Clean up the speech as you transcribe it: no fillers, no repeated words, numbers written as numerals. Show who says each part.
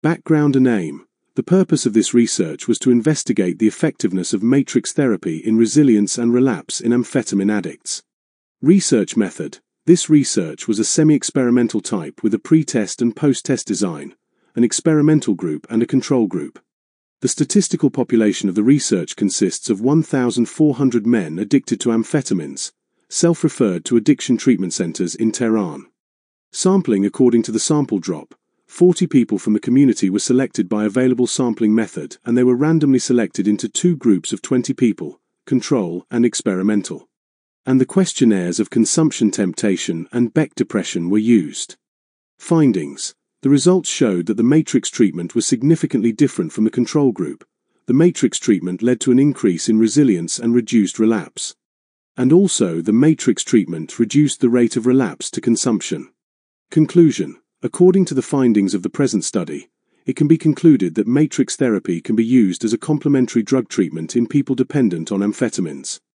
Speaker 1: Background and aim. The purpose of this research was to investigate the effectiveness of matrix therapy in resilience and relapse in amphetamine addicts. Research method. This research was a semi-experimental type with a pre-test and post-test design, an experimental group and a control group. The statistical population of the research consists of 1,400 men addicted to amphetamines, self-referred to addiction treatment centers in Tehran. Sampling according to the sample drop. 40 people from the community were selected by available sampling method, and they were randomly selected into two groups of 20 people, control and experimental. And the questionnaires of consumption temptation and Beck depression were used. Findings. The results showed that the matrix treatment was significantly different from the control group. The matrix treatment led to an increase in resilience and reduced relapse. And also the matrix treatment reduced the rate of relapse to consumption. Conclusion. According to the findings of the present study, it can be concluded that matrix therapy can be used as a complementary drug treatment in people dependent on amphetamines.